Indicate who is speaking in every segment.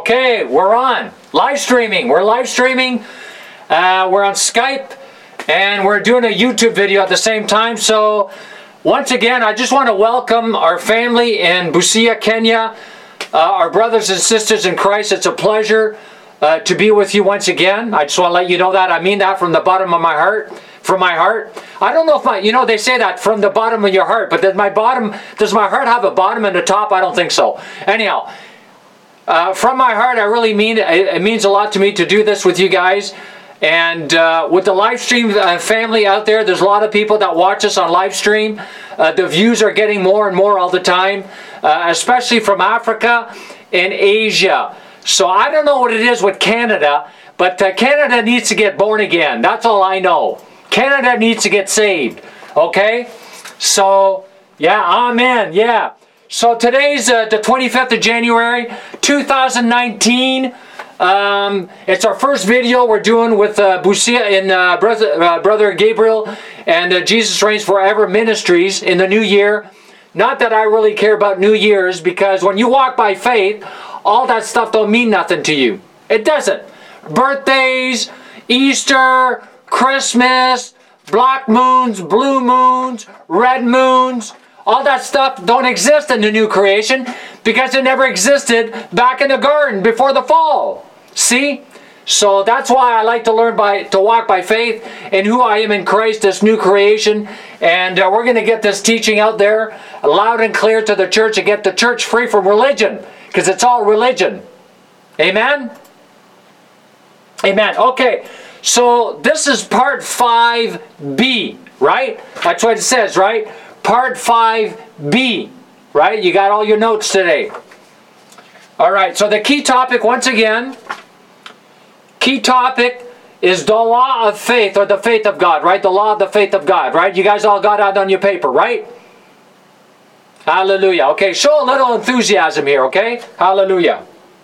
Speaker 1: Okay, we're on. Live streaming. We're live streaming. We're on Skype. And we're doing a YouTube video at the same time. So, once again, I just want to welcome our family in Busia, Kenya. Our brothers and sisters in Christ. It's a pleasure to be with you once again. I just want to let you know that. I mean that from the bottom of my heart. From my heart. I don't know if they say that from the bottom of your heart. But does my heart have a bottom and a top? I don't think so. Anyhow. From my heart, I really mean it. It means a lot to me to do this with you guys. And with the live stream family out there, there's a lot of people that watch us on live stream. The views are getting more and more all the time, especially from Africa and Asia. So I don't know what it is with Canada, but Canada needs to get born again. That's all I know. Canada needs to get saved. Okay? So, yeah, amen. Yeah. So today's the 25th of January, 2019. It's our first video we're doing with Busia and Brother Gabriel and Jesus Reigns Forever Ministries in the new year. Not that I really care about New Year's, because when you walk by faith, all that stuff don't mean nothing to you. It doesn't. Birthdays, Easter, Christmas, black moons, blue moons, red moons, all that stuff don't exist in the new creation because it never existed back in the garden before the fall. See? So that's why I like to to walk by faith in who I am in Christ, this new creation. And we're going to get this teaching out there loud and clear to the church and get the church free from religion, because it's all religion. Amen? Amen. Okay, so this is part 5B, right? That's what it says, right? Part 5B, right? You got all your notes today. All right, so the key topic, once again, key topic is the law of faith, or the faith of God, right? The law of the faith of God, right? You guys all got that on your paper, right? Hallelujah. Okay, show a little enthusiasm here, okay? Hallelujah.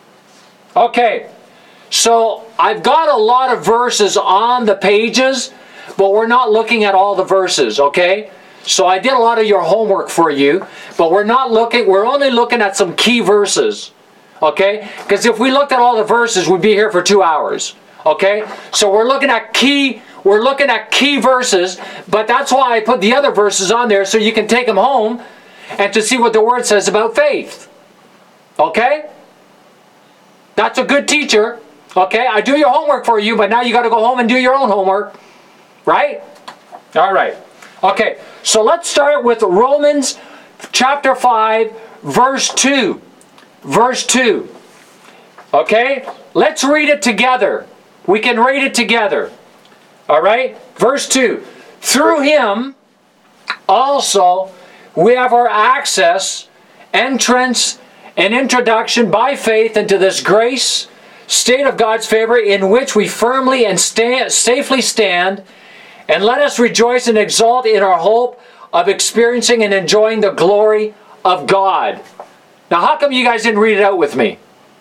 Speaker 1: Okay, so I've got a lot of verses on the pages, but we're not looking at all the verses, okay? So I did a lot of your homework for you, but we're only looking at some key verses. Okay? Because if we looked at all the verses, we'd be here for 2 hours. Okay? So we're looking at key verses, but that's why I put the other verses on there, so you can take them home and to see what the Word says about faith. Okay? That's a good teacher. Okay? I do your homework for you, but now you got to go home and do your own homework. Right? All right. Okay, so let's start with Romans chapter 5, verse 2. Verse 2. Okay? Let's read it together. We can read it together. All right? Verse 2. Through Him also we have our access, entrance, and introduction by faith into this grace, state of God's favor, in which we firmly and safely stand. And let us rejoice and exult in our hope of experiencing and enjoying the glory of God. Now, how come you guys didn't read it out with me?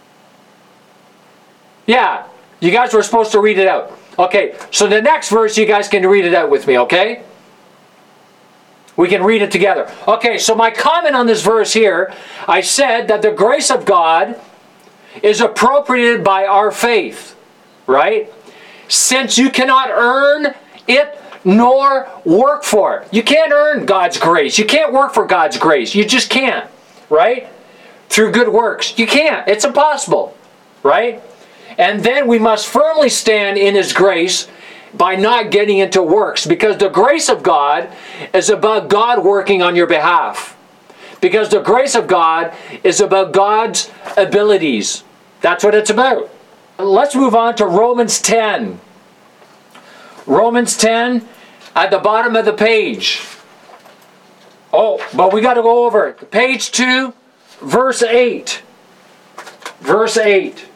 Speaker 1: Yeah, you guys were supposed to read it out. Okay, so the next verse, you guys can read it out with me, okay? We can read it together. Okay, so my comment on this verse here, I said that the grace of God is appropriated by our faith, right? Since you cannot earn it nor work for it. You can't earn God's grace. You can't work for God's grace. You just can't, right? Through good works. You can't. It's impossible, right? And then we must firmly stand in His grace by not getting into works, because the grace of God is about God working on your behalf. Because the grace of God is about God's abilities. That's what it's about. Let's move on to Romans 10. Romans 10 at the bottom of the page. Oh, but we got to go over it. Page 2, verse 8. Verse 8.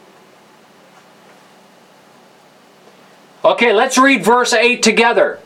Speaker 1: Okay, let's read verse 8 together.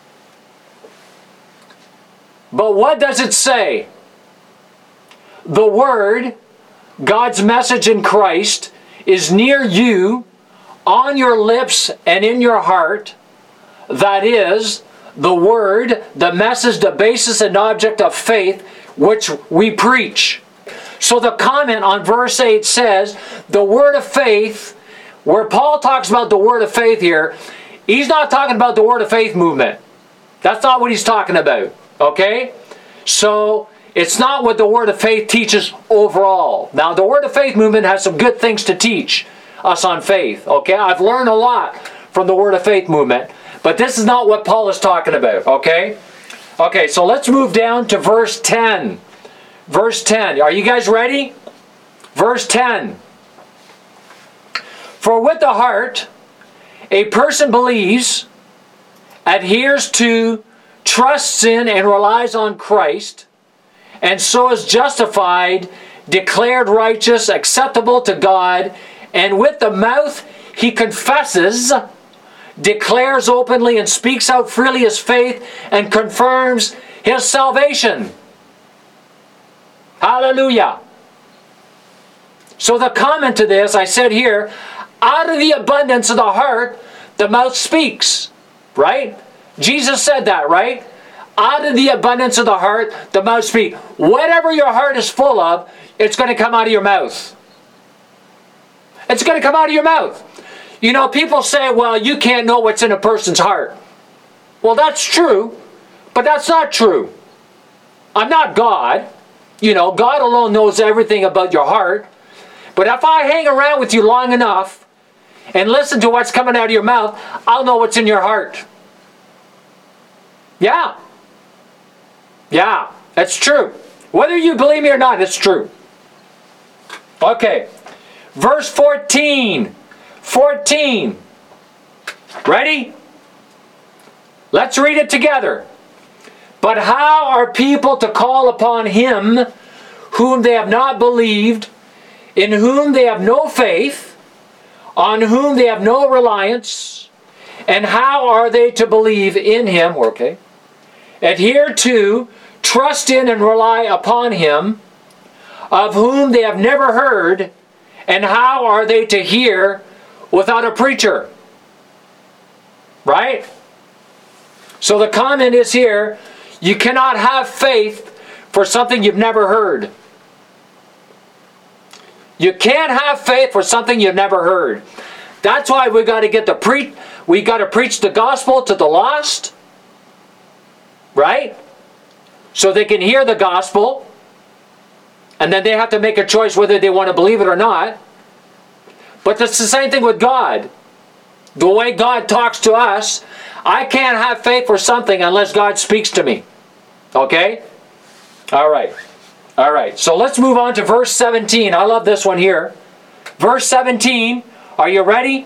Speaker 1: But what does it say? The Word, God's message in Christ, is near you, on your lips and in your heart. That is, the Word, the message, the basis and object of faith, which we preach. So the comment on verse 8 says, the word of faith, where Paul talks about the word of faith here, he's not talking about the word of faith movement. That's not what he's talking about. Okay? So it's not what the word of faith teaches overall. Now, the word of faith movement has some good things to teach us on faith. Okay? I've learned a lot from the word of faith movement. But this is not what Paul is talking about. Okay? Okay, so let's move down to verse 10. Verse 10. Are you guys ready? Verse 10. For with the heart a person believes, adheres to, trusts in, and relies on Christ, and so is justified, declared righteous, acceptable to God, and with the mouth he confesses, declares openly, and speaks out freely his faith, and confirms his salvation. Hallelujah. So the comment to this, I said here, out of the abundance of the heart, the mouth speaks. Right? Jesus said that, right? Out of the abundance of the heart, the mouth speaks. Whatever your heart is full of, it's going to come out of your mouth. It's going to come out of your mouth. You know, people say, well, you can't know what's in a person's heart. Well, that's true, but that's not true. I'm not God. You know, God alone knows everything about your heart. But if I hang around with you long enough and listen to what's coming out of your mouth, I'll know what's in your heart. Yeah. Yeah, that's true. Whether you believe me or not, it's true. Okay. Verse 14. 14. Ready? Let's read it together. But how are people to call upon him whom they have not believed, in whom they have no faith, on whom they have no reliance? And how are they to believe in him? Okay. Adhere to, trust in, and rely upon him, of whom they have never heard? And how are they to hear without a preacher? Right? So the comment is here, you cannot have faith for something you've never heard. You can't have faith for something you've never heard. That's why we got to get we got to preach the gospel to the lost. Right? So they can hear the gospel. And then they have to make a choice whether they want to believe it or not. But it's the same thing with God. The way God talks to us, I can't have faith for something unless God speaks to me. Okay? All right. All right. So let's move on to verse 17. I love this one here. Verse 17. Are you ready?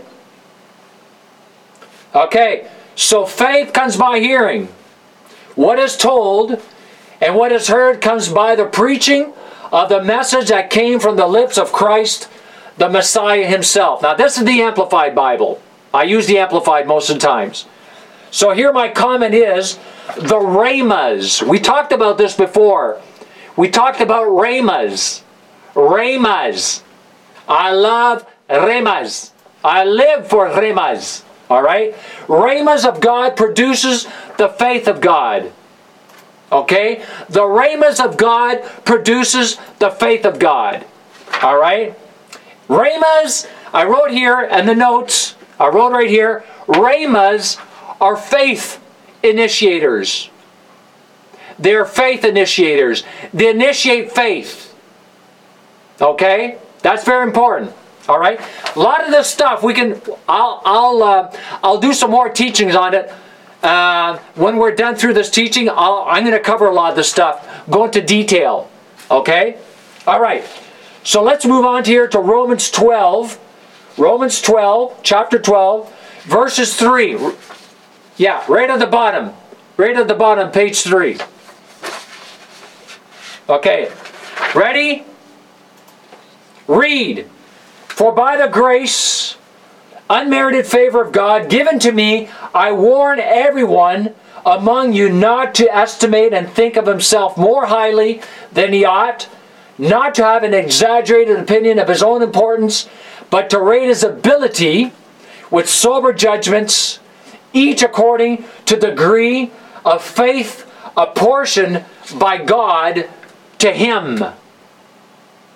Speaker 1: Okay. So faith comes by hearing. What is told and what is heard comes by the preaching of the message that came from the lips of Christ, the Messiah himself. Now this is the Amplified Bible. I use the Amplified most of the times. So here my comment is, the rhemas. We talked about this before. We talked about rhemas. Rhemas. I love rhemas. I live for rhemas. Alright? Rhemas of God produces the faith of God. Okay? The rhemas of God produces the faith of God. Alright? Rhemas, I wrote here in the notes, I wrote right here, rhemas are faith initiators. They're faith initiators. They initiate faith. Okay? That's very important. All right? A lot of this stuff we can. I'll do some more teachings on it. When we're done through this teaching, I'm going to cover a lot of this stuff. Go into detail. Okay? All right. So let's move on here to Romans 12. Romans 12, chapter 12, verses 3. Yeah, right at the bottom. Right at the bottom, page 3. Okay. Ready? Read. For by the grace, unmerited favor of God given to me, I warn everyone among you not to estimate and think of himself more highly than he ought, not to have an exaggerated opinion of his own importance, but to rate his ability with sober judgments, each according to the degree of faith apportioned by God to him.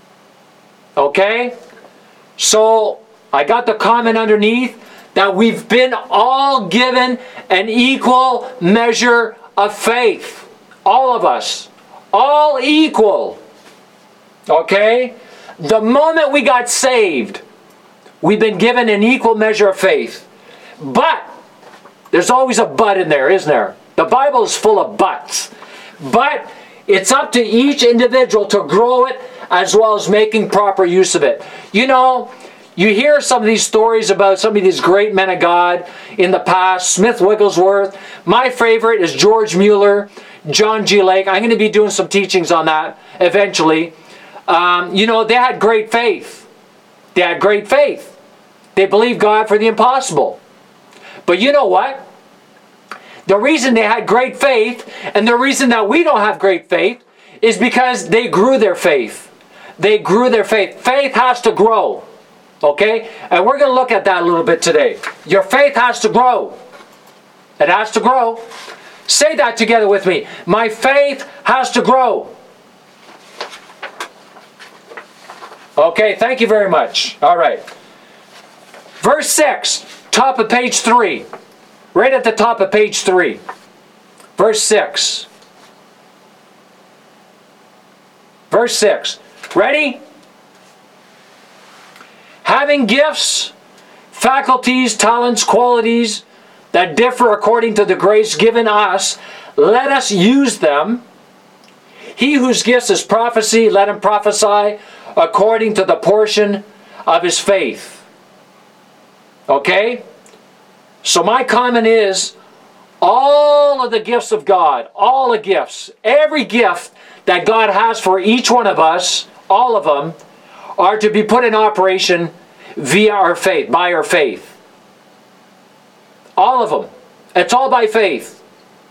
Speaker 1: Okay? So, I got the comment underneath that we've been all given an equal measure of faith. All of us. All equal. Okay? The moment we got saved, we've been given an equal measure of faith. But, there's always a but in there, isn't there? The Bible is full of buts. But, it's up to each individual to grow it as well as making proper use of it. You know, you hear some of these stories about some of these great men of God in the past. Smith Wigglesworth. My favorite is George Mueller, John G. Lake. I'm going to be doing some teachings on that eventually. You know, they had great faith. They had great faith. They believed God for the impossible. But you know what? The reason they had great faith, and the reason that we don't have great faith, is because they grew their faith. They grew their faith. Faith has to grow. Okay? And we're going to look at that a little bit today. Your faith has to grow. It has to grow. Say that together with me. My faith has to grow. Okay, thank you very much. All right. Verse 6, top of page 3. Right at the top of page 3. Verse 6. Verse 6. Ready? Having gifts, faculties, talents, qualities that differ according to the grace given us, let us use them. He whose gifts is prophecy, let him prophesy according to the portion of his faith. Okay? So my comment is, all of the gifts of God, all the gifts, every gift that God has for each one of us, all of them, are to be put in operation via our faith, by our faith. All of them. It's all by faith.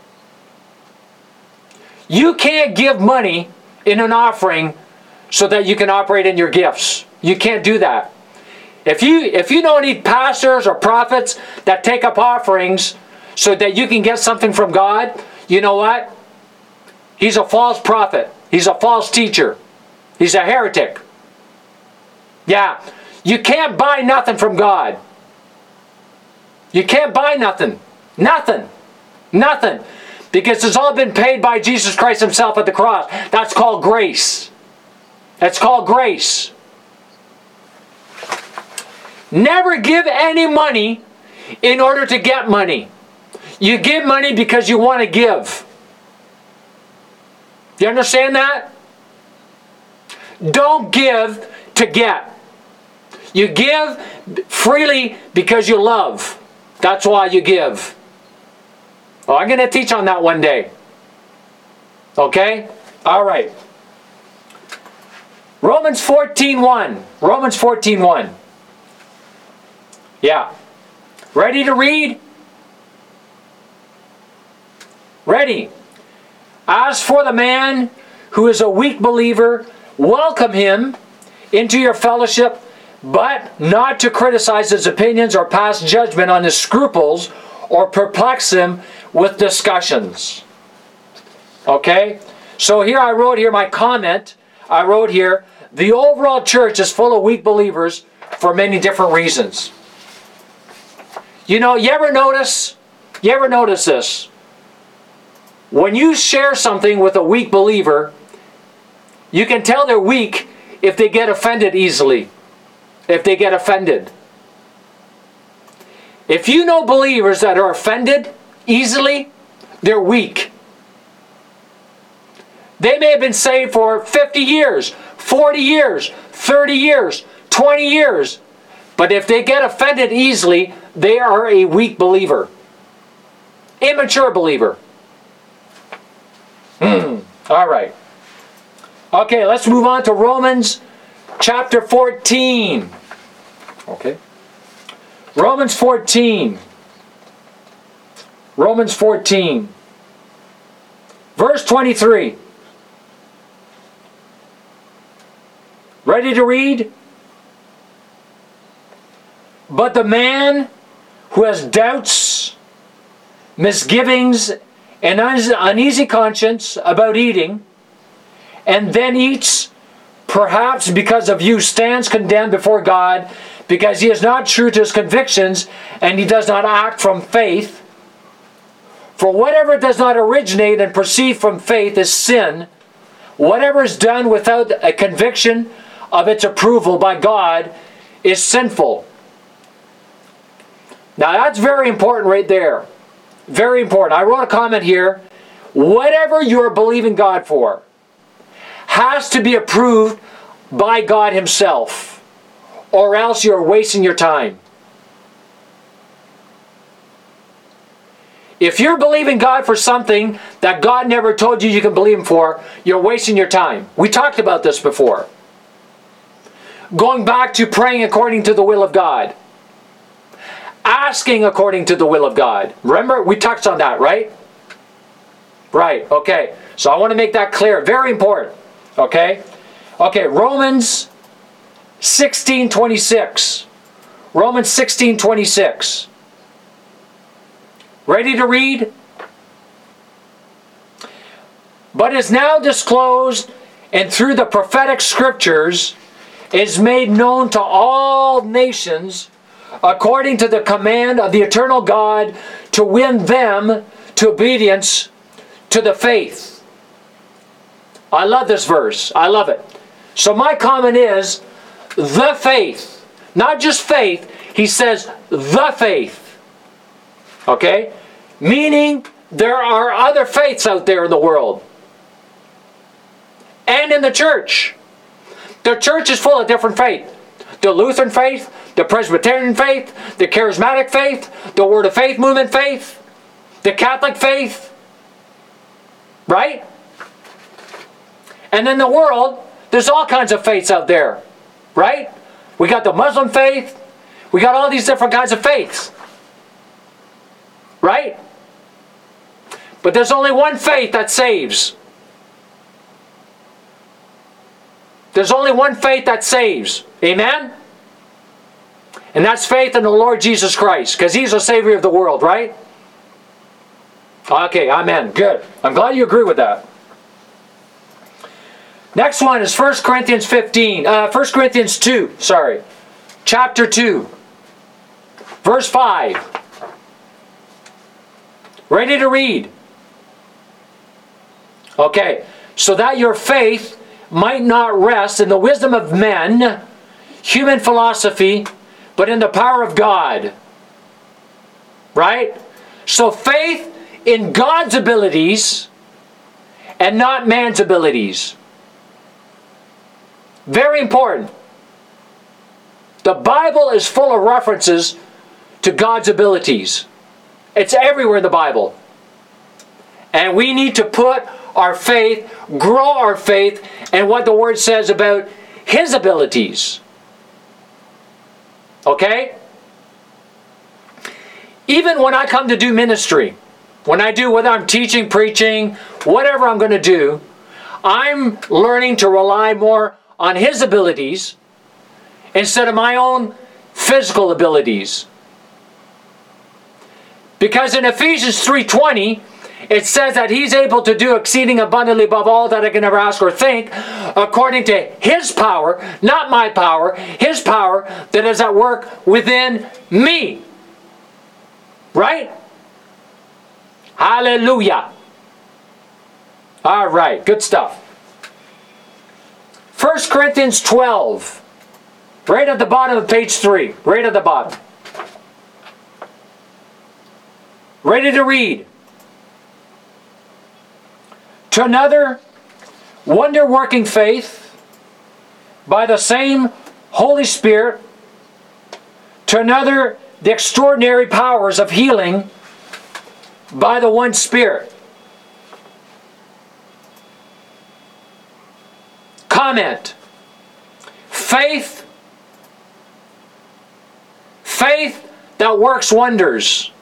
Speaker 1: You can't give money in an offering so that you can operate in your gifts. You can't do that. If you don't need pastors or prophets that take up offerings so that you can get something from God, you know what? He's a false prophet. He's a false teacher. He's a heretic. Yeah. You can't buy nothing from God. You can't buy nothing. Nothing. Nothing. Because it's all been paid by Jesus Christ himself at the cross. That's called grace. That's called grace. Never give any money in order to get money. You give money because you want to give. You understand that? Don't give to get. You give freely because you love. That's why you give. Oh, I'm going to teach on that one day. Okay? All right. Romans 14:1. Romans 14:1. Yeah. Ready to read? Ready. As for the man who is a weak believer, welcome him into your fellowship, but not to criticize his opinions or pass judgment on his scruples or perplex him with discussions. Okay? So here I wrote here my comment. I wrote here, the overall church is full of weak believers for many different reasons. You know, you ever notice this? When you share something with a weak believer, you can tell they're weak if they get offended easily. If they get offended. If you know believers that are offended easily, they're weak. They may have been saved for 50 years, 40 years, 30 years, 20 years. But if they get offended easily, they are a weak believer. Immature believer. All right. Okay, let's move on to Romans chapter 14. Okay. Romans 14. Romans 14. Verse 23. Ready to read? But the man who has doubts, misgivings, and uneasy conscience about eating, and then eats perhaps because of you, stands condemned before God, because he is not true to his convictions, and he does not act from faith. For whatever does not originate and proceed from faith is sin. Whatever is done without a conviction of its approval by God is sinful. Now that's very important right there. Very important. I wrote a comment here. Whatever you're believing God for has to be approved by God himself, or else you're wasting your time. If you're believing God for something that God never told you can believe him for, you're wasting your time. We talked about this before. Going back to praying according to the will of God. Asking according to the will of God. Remember, we touched on that, right? Right, okay. So I want to make that clear. Very important. Okay? Okay, Romans 16:26. Romans 16:26. Ready to read? But is now disclosed, and through the prophetic scriptures is made known to all nations, according to the command of the eternal God, to win them to obedience to the faith. I love this verse. I love it. So my comment is, the faith. Not just faith. He says, the faith. Okay? Meaning, there are other faiths out there in the world. And in the church. The church is full of different faith. The Lutheran faith, the Presbyterian faith, the Charismatic faith, the Word of Faith movement faith, the Catholic faith. Right? And in the world, there's all kinds of faiths out there. Right? We got the Muslim faith. We got all these different kinds of faiths. Right? But there's only one faith that saves. There's only one faith that saves. Amen? And that's faith in the Lord Jesus Christ. Because he's the Savior of the world, right? Okay, amen. Good. I'm glad you agree with that. Next one is 1 Corinthians 2. Chapter 2. Verse 5. Ready to read? Okay. So that your faith might not rest in the wisdom of men, human philosophy, but in the power of God. Right? So faith in God's abilities and not man's abilities. Very important. The Bible is full of references to God's abilities. It's everywhere in the Bible. And we need to put our faith, grow our faith, and what the Word says about His abilities. Okay? Even when I come to do ministry, whether I'm teaching, preaching, whatever I'm going to do, I'm learning to rely more on His abilities instead of my own physical abilities. Because in Ephesians 3:20, it says that He's able to do exceeding abundantly above all that I can ever ask or think, according to His power, not my power, His power that is at work within me. Right? Hallelujah. All right, good stuff. 1 Corinthians 12. Right at the bottom of page 3. Right at the bottom. Ready to read. To another, wonder-working faith by the same Holy Spirit. To another, the extraordinary powers of healing by the one Spirit. Comment. Faith that works wonders.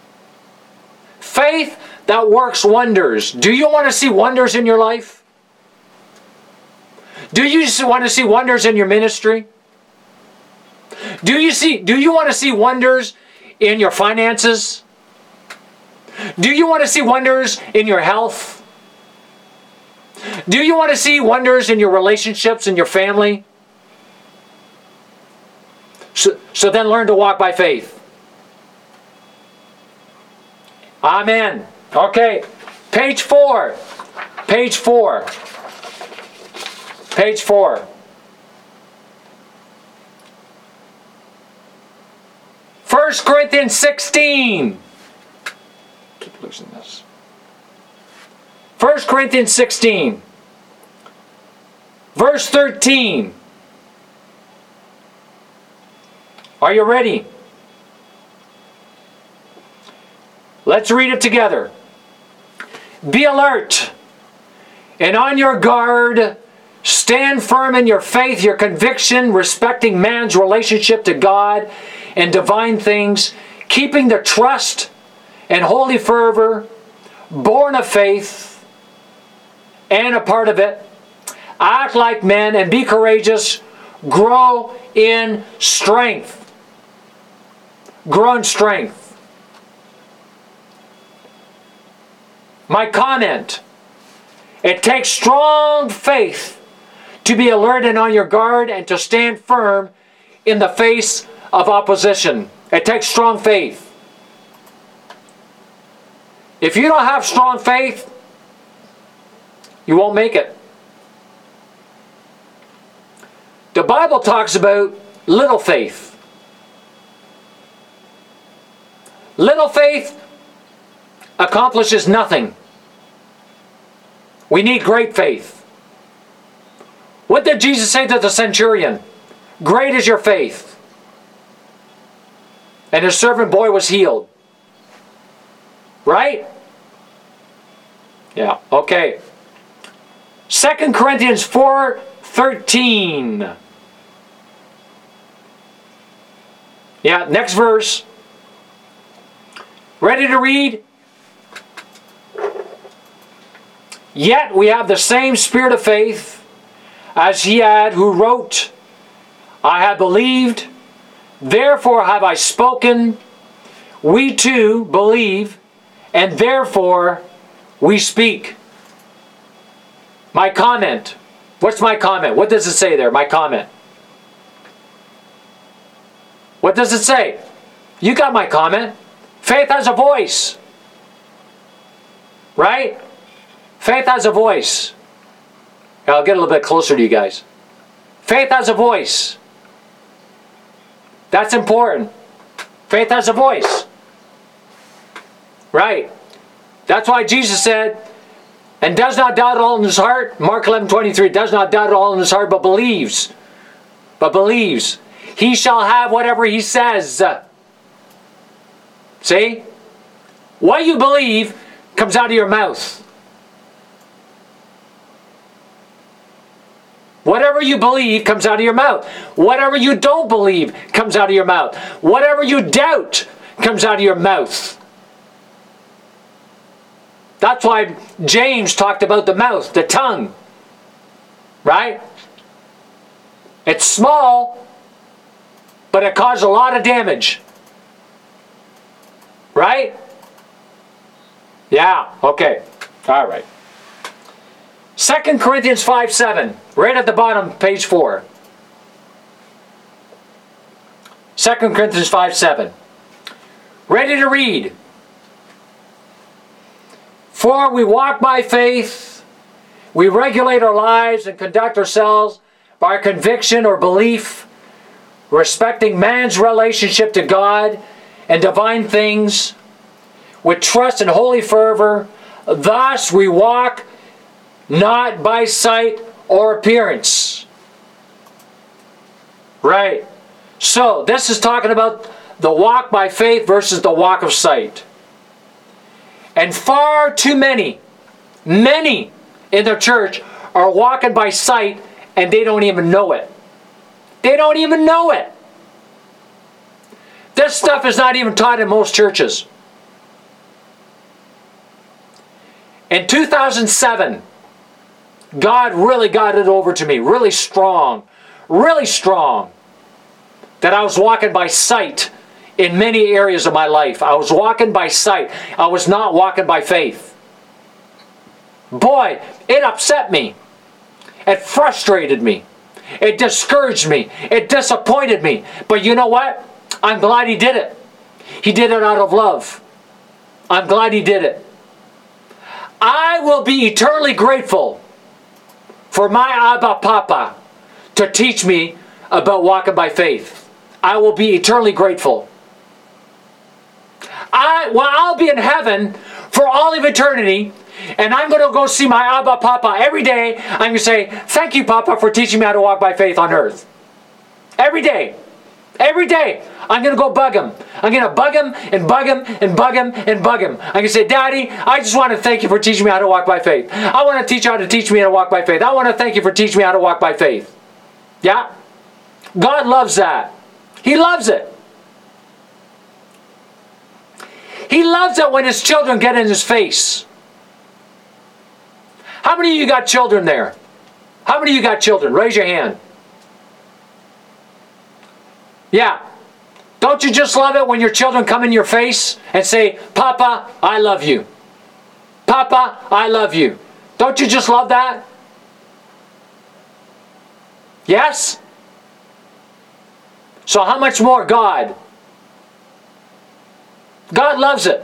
Speaker 1: Faith that works wonders. Do you want to see wonders in your life? Do you want to see wonders in your ministry? Do you want to see wonders in your finances? Do you want to see wonders in your health? Do you want to see wonders in your relationships, in your family? So then learn to walk by faith. Amen. Okay. Page 4. Page 4. Page 4. 1 Corinthians 16. Keep losing this. 1 Corinthians 16. Verse 13. Are you ready? Let's read it together. Be alert and on your guard. Stand firm in your faith, your conviction, respecting man's relationship to God and divine things, keeping the trust and holy fervor, born of faith and a part of it. Act like men and be courageous. Grow in strength. Grow in strength. My comment. It takes strong faith to be alert and on your guard and to stand firm in the face of opposition. It takes strong faith. If you don't have strong faith, you won't make it. The Bible talks about little faith. Little faith accomplishes nothing. We need great faith. What did Jesus say to the centurion? Great is your faith. And his servant boy was healed. Right? Yeah, okay. 2 Corinthians 4:13. Yeah, next verse. Ready to read? Yet we have the same spirit of faith as he had who wrote, I have believed, therefore have I spoken. We too believe, and therefore we speak. My comment. What's my comment? What does it say there? My comment. What does it say? You got my comment. Faith has a voice. Right? Faith has a voice. I'll get a little bit closer to you guys. Faith has a voice. That's important. Faith has a voice. Right. That's why Jesus said, and does not doubt at all in his heart. Mark 11:23, does not doubt at all in his heart, but believes. But believes. He shall have whatever he says. See? What you believe comes out of your mouth. Whatever you believe comes out of your mouth. Whatever you don't believe comes out of your mouth. Whatever you doubt comes out of your mouth. That's why James talked about the mouth, the tongue. Right? It's small, but it caused a lot of damage. Right? Yeah, okay. All right. 2 Corinthians 5:7, right at the bottom, page 4. 2 Corinthians 5:7. Ready to read. For we walk by faith, we regulate our lives and conduct ourselves by conviction or belief, respecting man's relationship to God and divine things, with trust and holy fervor. Thus we walk not by sight or appearance. Right. So, this is talking about the walk by faith versus the walk of sight. And far too many in the church are walking by sight and they don't even know it. They don't even know it. This stuff is not even taught in most churches. In 2007, God really got it over to me, really strong, that I was walking by sight in many areas of my life. I was walking by sight. I was not walking by faith. boy, it upset me. It frustrated me. It discouraged me. It disappointed me. But you know what? I'm glad he did it. He did it out of love. I'm glad he did it. I will be eternally grateful for my Abba Papa to teach me about walking by faith. I will be eternally grateful. I'll be in heaven for all of eternity, and I'm going to go see my Abba Papa every day. I'm going to say, thank you, Papa, for teaching me how to walk by faith on earth. Every day. Every day. I'm going to go bug him. I'm going to bug him and bug him and bug him and bug him. I'm going to say, Daddy, I just want to thank you for teaching me how to walk by faith. I want to teach you how to teach me how to walk by faith. I want to thank you for teaching me how to walk by faith. Yeah? God loves that. He loves it. He loves it when his children get in his face. How many of you got children there? How many of you got children? Raise your hand. Yeah. Don't you just love it when your children come in your face and say, Papa, I love you. Papa, I love you. Don't you just love that? Yes? So how much more God? God loves it.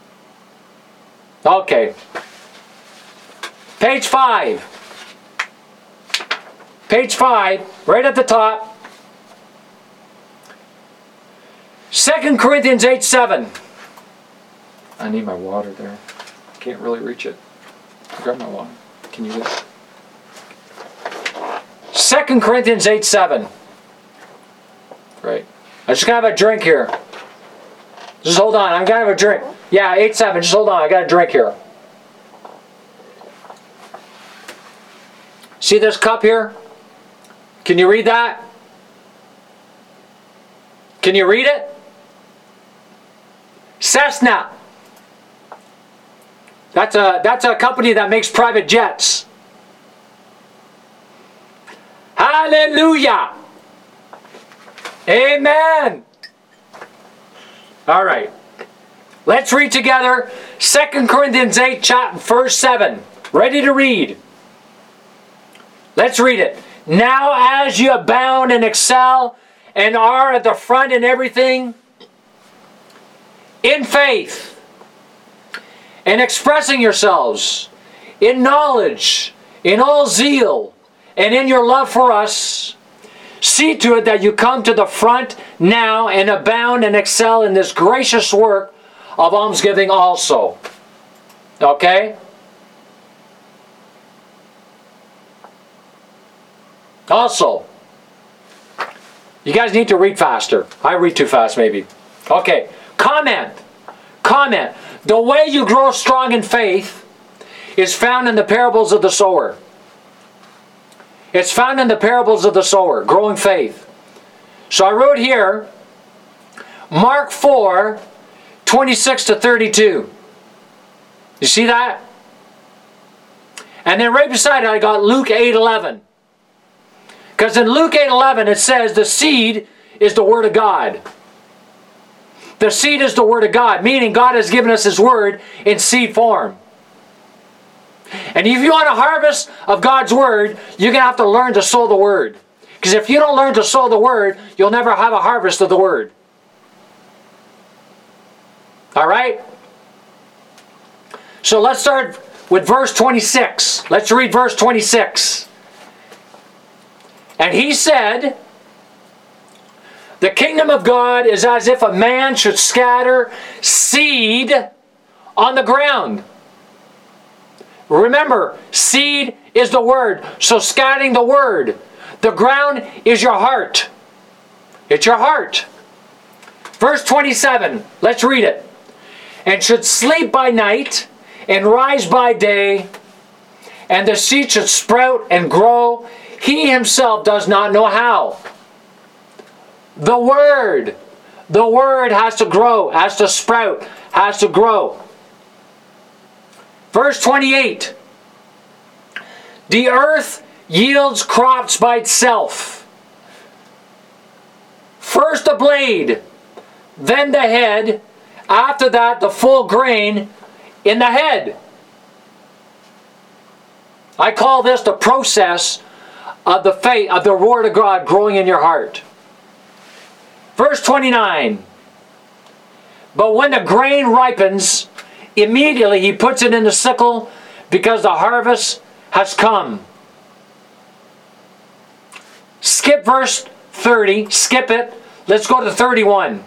Speaker 1: Okay. Page 5. Page 5, right at the top. 2 Corinthians 8:7. I need my water there. Can't really reach it. Grab my water. Can you get it? 2 Corinthians 8:7. Right. I just gotta have a drink here. Just hold on. I'm gonna have a drink. Yeah, 8:7. Just hold on. I got a drink here. See this cup here? Can you read that? Can you read it? Cessna. That's a company that makes private jets. Hallelujah. Amen. All right. Let's read together 2 Corinthians 8, verse 7. Ready to read. Let's read it. Now as you abound and excel and are at the front in everything, in faith, and expressing yourselves, in knowledge, in all zeal, and in your love for us, see to it that you come to the front now and abound and excel in this gracious work of almsgiving also. Okay? Also, you guys need to read faster. I read too fast maybe. Okay. Comment. The way you grow strong in faith is found in the parables of the sower. It's found in the parables of the sower, growing faith. So I wrote here, Mark 4, 26 to 32. You see that? And then right beside it I got Luke 8:11. Because in Luke 8:11 it says the seed is the Word of God. The seed is the Word of God, meaning God has given us His Word in seed form. And if you want a harvest of God's Word, you're going to have to learn to sow the Word. Because if you don't learn to sow the Word, you'll never have a harvest of the Word. Alright? So let's start with verse 26. Let's read verse 26. And he said, the kingdom of God is as if a man should scatter seed on the ground. Remember, seed is the word. So scattering the word. The ground is your heart. It's your heart. Verse 27. Let's read it. And should sleep by night and rise by day, and the seed should sprout and grow. He himself does not know how. The Word has to grow, has to sprout, has to grow. Verse 28. The earth yields crops by itself. First the blade, then the head, after that the full grain in the head. I call this the process of the faith, of the Word of God growing in your heart. Verse 29. But when the grain ripens, immediately he puts it in the sickle, because the harvest has come. Skip verse 30. Skip it. Let's go to 31.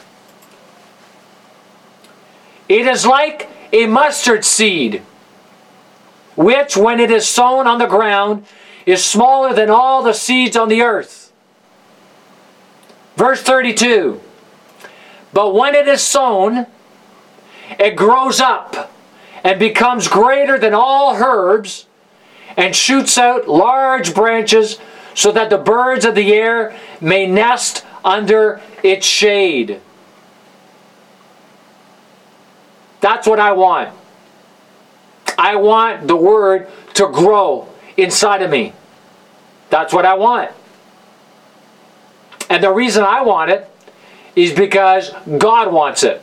Speaker 1: It is like a mustard seed, which, when it is sown on the ground, is smaller than all the seeds on the earth. Verse 32. But when it is sown, it grows up and becomes greater than all herbs, and shoots out large branches, so that the birds of the air may nest under its shade. That's what I want. I want the Word to grow inside of me. That's what I want. And the reason I want it is because God wants it.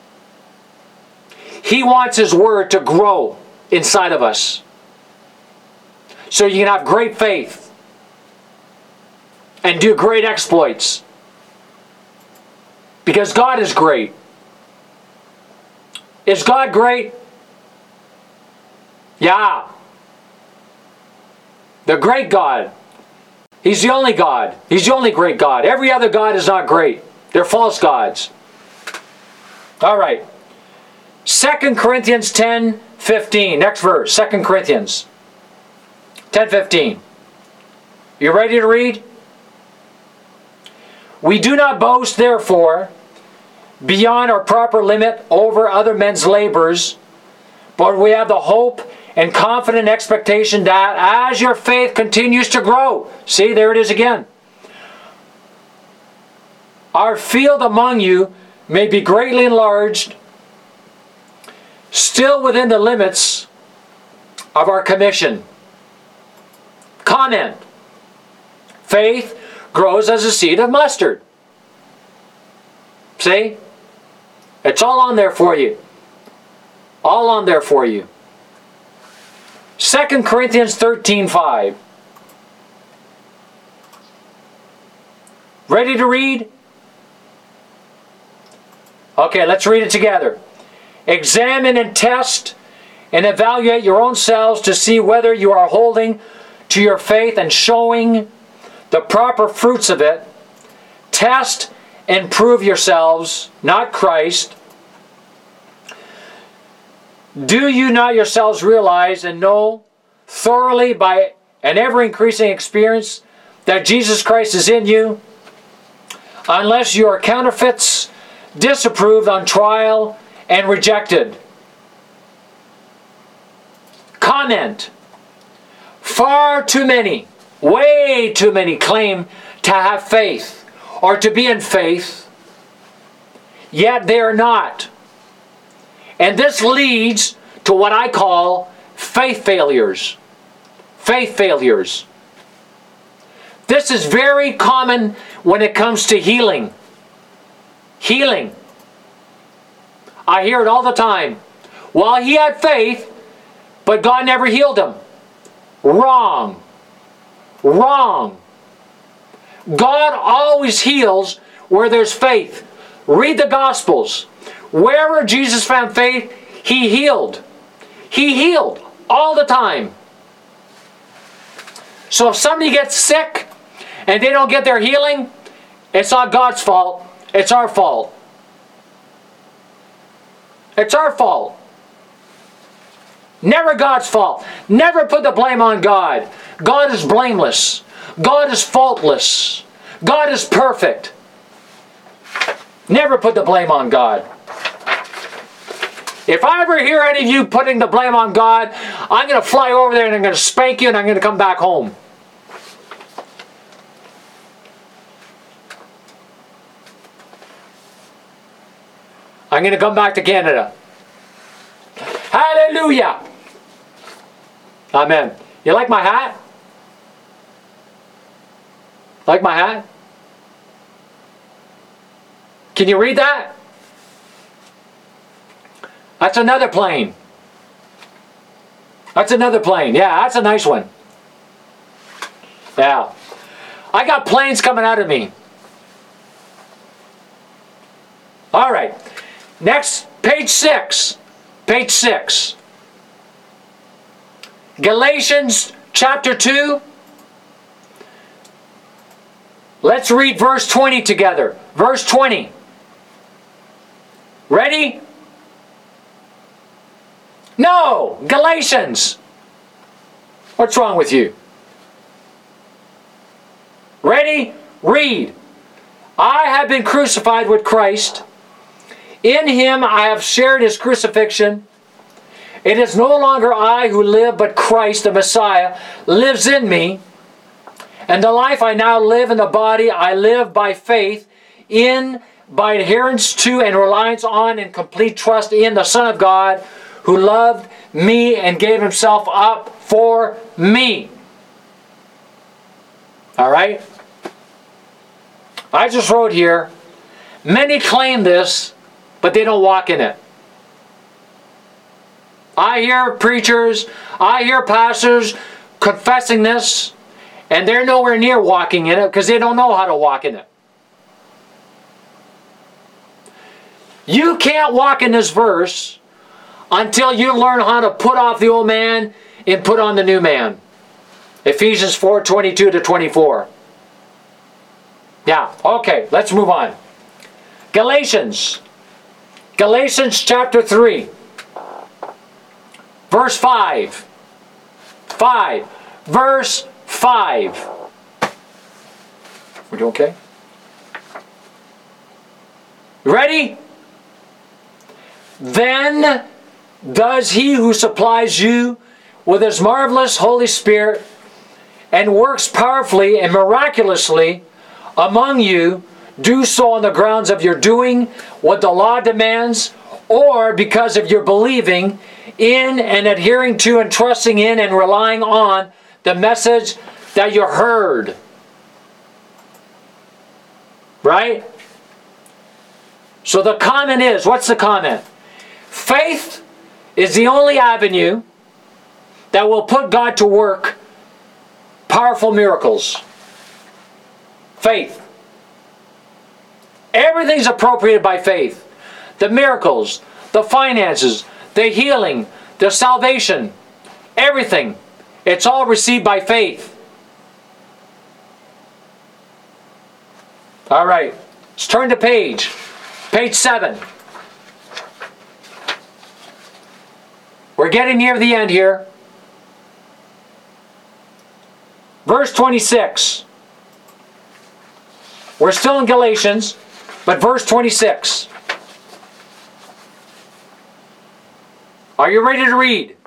Speaker 1: He wants His Word to grow inside of us, so you can have great faith and do great exploits. Because God is great. Is God great? Yeah. The great God. He's the only God. He's the only great God. Every other God is not great. They're false gods. All right. 2 Corinthians 10:15. Next verse. 2 Corinthians 10:15. You ready to read? We do not boast, therefore, beyond our proper limit over other men's labors, but we have the hope and confident expectation that as your faith continues to grow, see, there it is again, our field among you may be greatly enlarged, still within the limits of our commission. Comment. Faith grows as a seed of mustard. See? It's all on there for you. All on there for you. 2 Corinthians 13:5. Ready to read? Okay, let's read it together. Examine and test and evaluate your own selves to see whether you are holding to your faith and showing the proper fruits of it. Test and prove yourselves, not Christ. Do you not yourselves realize and know thoroughly by an ever-increasing experience that Jesus Christ is in you, unless you are counterfeits, disapproved on trial, and rejected? Comment. Far too many, way too many claim to have faith or to be in faith, yet they are not. And this leads to what I call faith failures. Faith failures. This is very common when it comes to healing. Healing. I hear it all the time. Well, he had faith, but God never healed him. Wrong. Wrong. God always heals where there's faith. Read the Gospels. Wherever Jesus found faith, He healed. He healed all the time. So if somebody gets sick and they don't get their healing, it's not God's fault. It's our fault. It's our fault. Never God's fault. Never put the blame on God. God is blameless. God is faultless. God is perfect. Never put the blame on God. If I ever hear any of you putting the blame on God, I'm going to fly over there and I'm going to spank you and I'm going to come back home. I'm going to come back to Canada. Hallelujah! Amen. You like my hat? Like my hat? Can you read that? That's another plane. That's another plane. Yeah, that's a nice one. Yeah. I got planes coming out of me. All right. Next, page 6. Page 6. Galatians chapter 2. Let's read verse 20 together. Verse 20. Ready? No! Galatians! What's wrong with you? Ready? Read. I have been crucified with Christ. In him I have shared his crucifixion. It is no longer I who live, but Christ, the Messiah, lives in me. And the life I now live in the body, I live by faith by adherence to and reliance on and complete trust in the Son of God, who loved me and gave himself up for me. All right? I just wrote here, many claim this, but they don't walk in it. I hear preachers, I hear pastors confessing this, and they're nowhere near walking in it because they don't know how to walk in it. You can't walk in this verse until you learn how to put off the old man and put on the new man. Ephesians 4:22 to 24. Yeah, okay, let's move on. Galatians chapter 3. Verse 5. Verse 5. We doing okay? Ready? Then does he who supplies you with his marvelous Holy Spirit and works powerfully and miraculously among you do so on the grounds of your doing what the law demands, or because of your believing in and adhering to and trusting in and relying on the message that you heard? Right? So the comment is, what's the comment? Faith is the only avenue that will put God to work powerful miracles. Faith. Everything's appropriated by faith. The miracles, the finances, the healing, the salvation, everything. It's all received by faith. All right. Let's turn to page 7. We're getting near the end here. Verse 26. We're still in Galatians, but verse 26. Are you ready to read?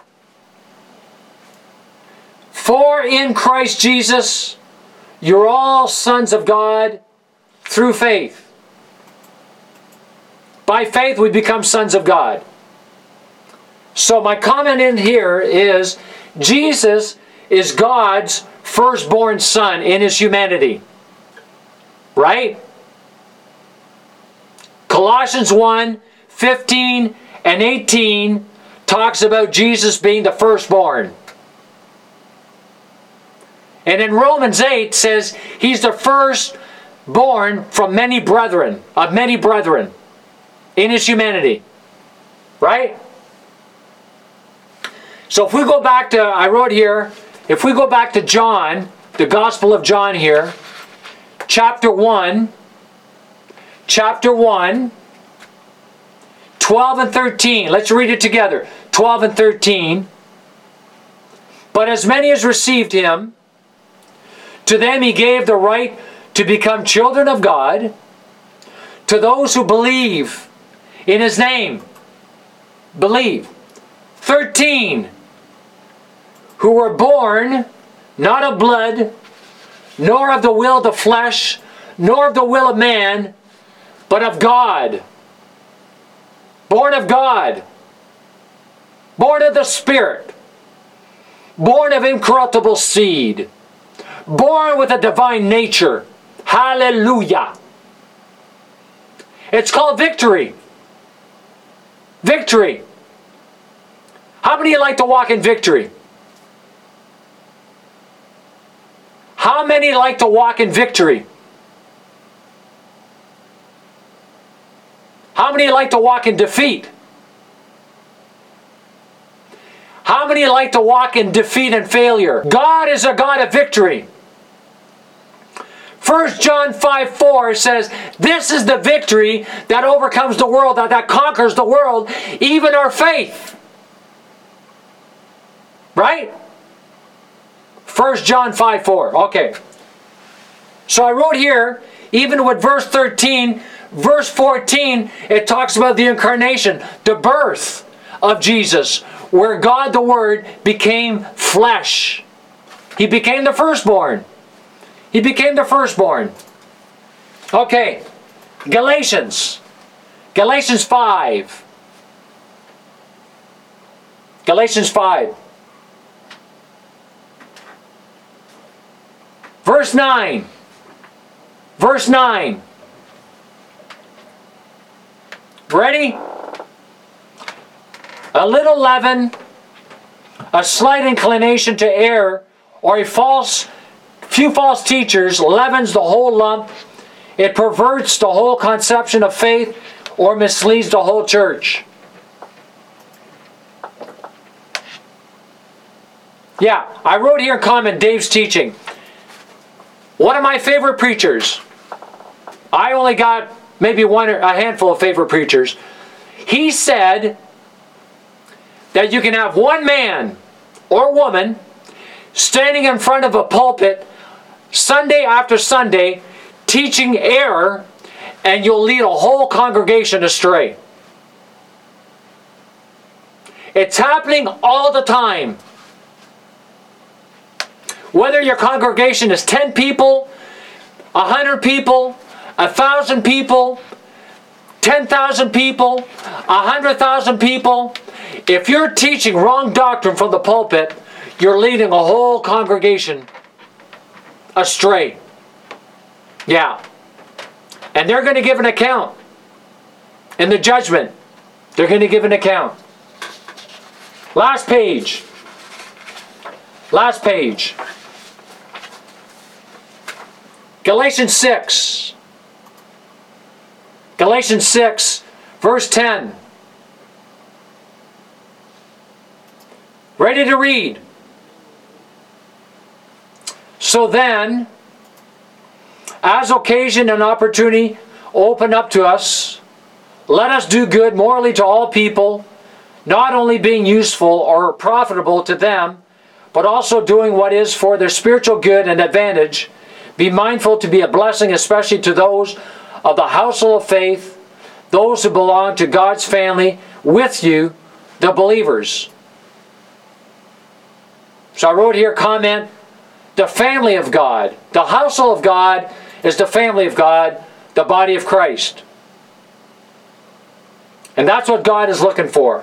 Speaker 1: For in Christ Jesus, you're all sons of God through faith. By faith we become sons of God. So my comment in here is, Jesus is God's firstborn son in his humanity. Right? Colossians 1:15 and 18 talks about Jesus being the firstborn. And in Romans 8 says he's the firstborn from many brethren, of many brethren in his humanity. Right? So if we go back to, I wrote here, if we go back to John, the Gospel of John here, chapter 1, 12 and 13. Let's read it together. 12 and 13. But as many as received him, to them he gave the right to become children of God, to those who believe in his name. Believe. 13. Who were born not of blood, nor of the will of the flesh, nor of the will of man, but of God. Born of God. Born of the Spirit. Born of incorruptible seed. Born with a divine nature. Hallelujah. It's called victory. Victory. How many of you like to walk in victory? many like to walk in victory? How many like to walk in defeat? How many like to walk in defeat and failure? God is a God of victory. 1 John 5:4 says, this is the victory that overcomes the world, that conquers the world, even our faith. Right? 1 John 5:4. Okay. So I wrote here, even with verse 13, verse 14, it talks about the incarnation, the birth of Jesus, where God the Word became flesh. He became the firstborn. He became the firstborn. Okay. Galatians. Galatians 5. Galatians 5. Verse 9. Verse 9. Ready? A little leaven, a slight inclination to err, or few false teachers leavens the whole lump. It perverts the whole conception of faith, or misleads the whole church. Yeah, I wrote here in comment Dave's teaching. One of my favorite preachers, I only got maybe a handful of favorite preachers. He said that you can have one man or woman standing in front of a pulpit Sunday after Sunday teaching error, and you'll lead a whole congregation astray. It's happening all the time. Whether your congregation is 10 people, 100 people, 1,000 people, 10,000 people, 100,000 people, if you're teaching wrong doctrine from the pulpit, you're leading a whole congregation astray. Yeah. And they're going to give an account. In the judgment, they're going to give an account. Last page. Last page. Galatians 6. Galatians 6, verse 10. Ready to read. So then, as occasion and opportunity open up to us, let us do good morally to all people, not only being useful or profitable to them, but also doing what is for their spiritual good and advantage. Be mindful to be a blessing, especially to those of the household of faith, those who belong to God's family with you, the believers. So I wrote here, comment, the family of God. The household of God is the family of God, the body of Christ. And that's what God is looking for.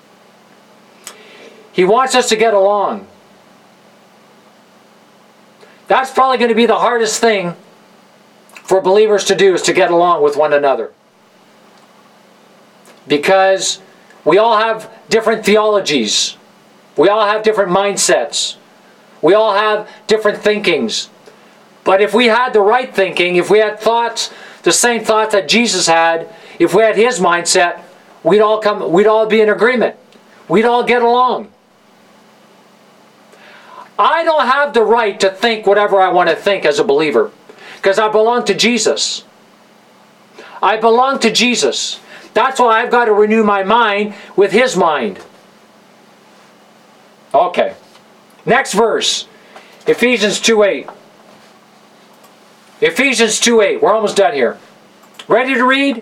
Speaker 1: He wants us to get along. That's probably going to be the hardest thing for believers to do, is to get along with one another. Because we all have different theologies. We all have different mindsets. We all have different thinkings. But if we had the right thinking, if we had thoughts, the same thoughts that Jesus had, if we had His mindset, we'd all be in agreement. We'd all get along. I don't have the right to think whatever I want to think as a believer, because I belong to Jesus. I belong to Jesus. That's why I've got to renew my mind with His mind. Okay. Next verse. Ephesians 2:8. Ephesians 2:8. We're almost done here. Ready to read?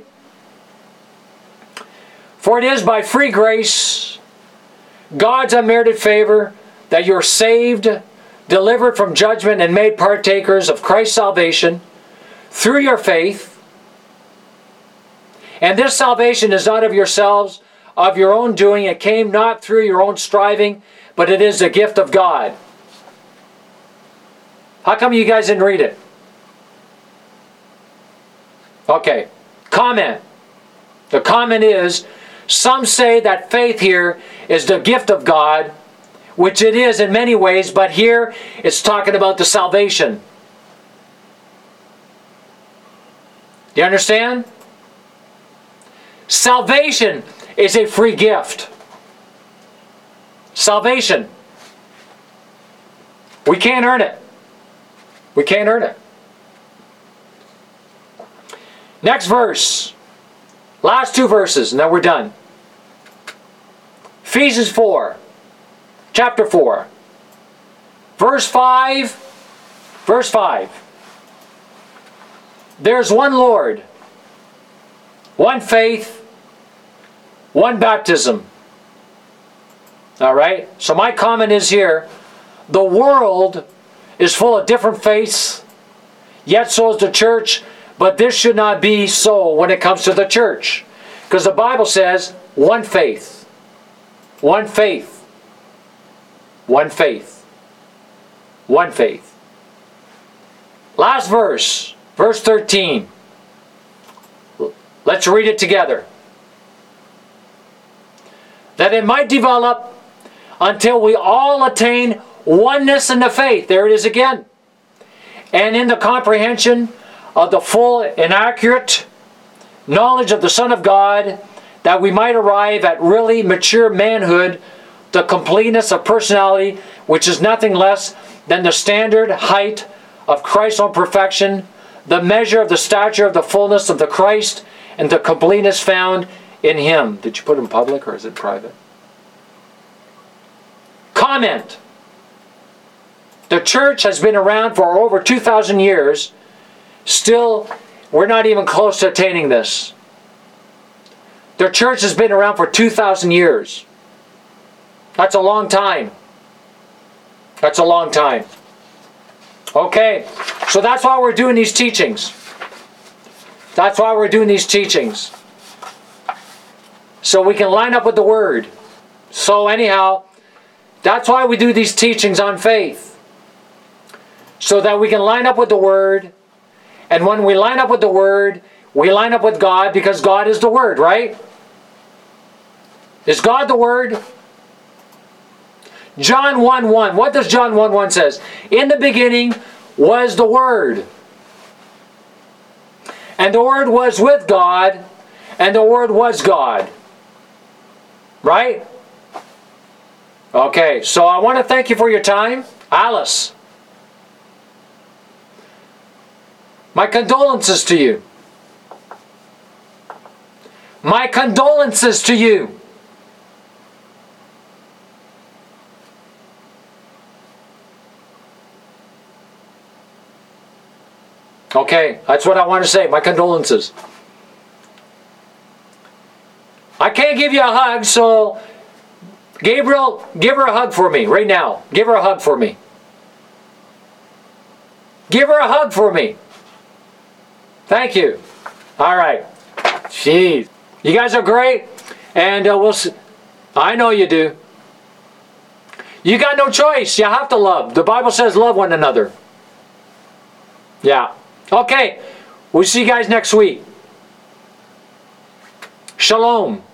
Speaker 1: For it is by free grace, God's unmerited favor, that you're saved, delivered from judgment, and made partakers of Christ's salvation through your faith. And this salvation is not of yourselves, of your own doing. It came not through your own striving, but it is the gift of God. How come you guys didn't read it? Okay. Comment. The comment is, some say that faith here is the gift of God, which it is in many ways, but here it's talking about the salvation. Do you understand? Salvation is a free gift. Salvation. We can't earn it. We can't earn it. Next verse. Last two verses, and then we're done. Ephesians 4. Chapter 4. Verse 5. Verse 5. There's one Lord, one faith, one baptism. All right? So my comment is here, the world is full of different faiths, yet so is the church, but this should not be so when it comes to the church. Because the Bible says, one faith, one faith, one faith, one faith. Last verse. Verse 13. Let's read it together. That it might develop until we all attain oneness in the faith. There it is again. And in the comprehension of the full and accurate knowledge of the Son of God, that we might arrive at really mature manhood, the completeness of personality, which is nothing less than the standard height of Christ's own perfection, the measure of the stature of the fullness of the Christ, and the completeness found in Him. Did you put it in public or is it private? Comment. The church has been around for over 2,000 years. Still, we're not even close to attaining this. The church has been around for 2,000 years. That's a long time. That's a long time. Okay, so that's why we're doing these teachings. That's why we're doing these teachings. So we can line up with the Word. So anyhow, that's why we do these teachings on faith. So that we can line up with the Word. And when we line up with the Word, we line up with God because God is the Word, right? Is God the Word? John 1:1. What does John 1:1 says? In the beginning was the Word. And the Word was with God. And the Word was God. Right? Okay, so I want to thank you for your time. Alice, my condolences to you. My condolences to you. Okay, that's what I want to say. My condolences. I can't give you a hug, so Gabriel, give her a hug for me right now. Give her a hug for me. Give her a hug for me. Thank you. All right. Jeez. You guys are great, and we'll see. I know you do. You got no choice. You have to love. The Bible says love one another. Yeah. Okay, we'll see you guys next week. Shalom.